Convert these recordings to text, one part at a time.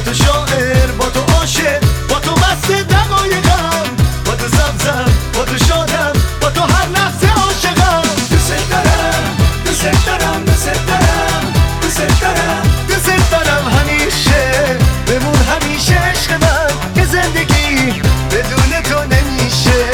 تو شاعر، با تو عاشق، با تو مست دقایقم، با تو زمزم، با تو شادم، با تو هر لحظه عاشقم. دوست دارم، دوست دارم، دوست دارم، دوست دارم، دوست دارم همیشه، بمون همیشه عشق من که زندگی بدون تو نمیشه.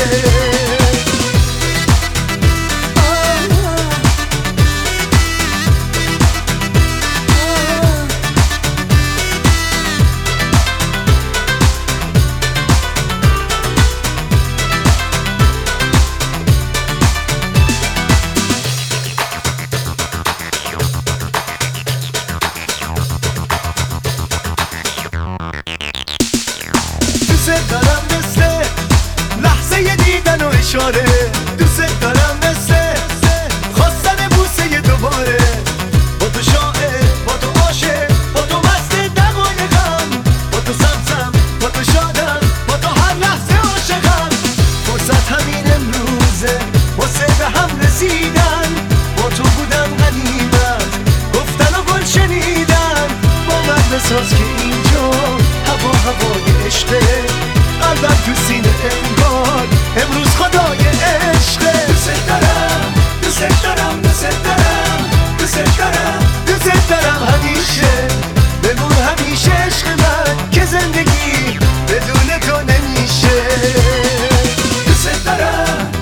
دوست دارم مثل لحظه دیدن و اشاره، دوست دارم مثل خواستن بوسه دوباره، با تو شاعر، با تو عاشق، با تو مست دقایقم، با تو زمزم، با تو شادم، با تو هر لحظه عاشقم. فرصت همین امروزه واسه به هم رسیدن، با تو بودم غنیمت، گفتن و گل شنیدن. با من بساز که اینجا هوای عشقه، قلبم تو سینه انگار امروز خدای عشقه. دوست دارم، دوست دارم، دوست دارم، دوست دارم، دوست دارم همیشه، بمون همیشه عشق من که زندگی بدون تو نمیشه. دوست دارم،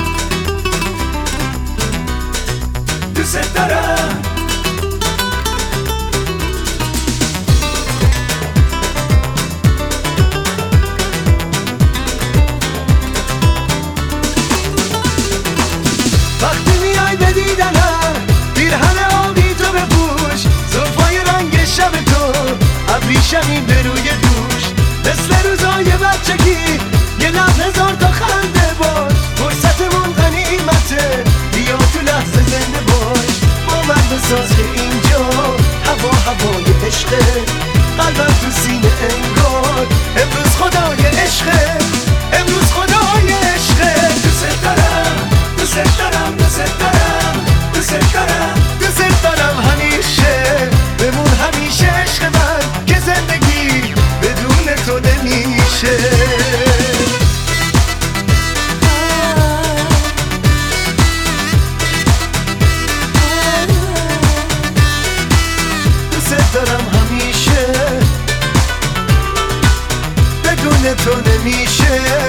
دوست دارم. وقتی میای به دیدنم پیرهن آبی تو بپوش، زلفای رنگ شب تو ابریشمی به روی دوش، مثل روزای بچگی یه لحظه هزار تا خنده باش. فرصتمون غنیمته، بیا تو لحظه زنده باش. با من بساز که اینجا هوای عشقه، قلبم تو سینه انگار امروز خدای عشقه، امروز خدای عشقه. دوست دارم، دوست دارم، دوست دارم، دوست دارم، دوست دارم همیشه، بمون همیشه عشق من که زندگی بدون تو نمیشه. دوست دارم همیشه، بدون تو نمیشه.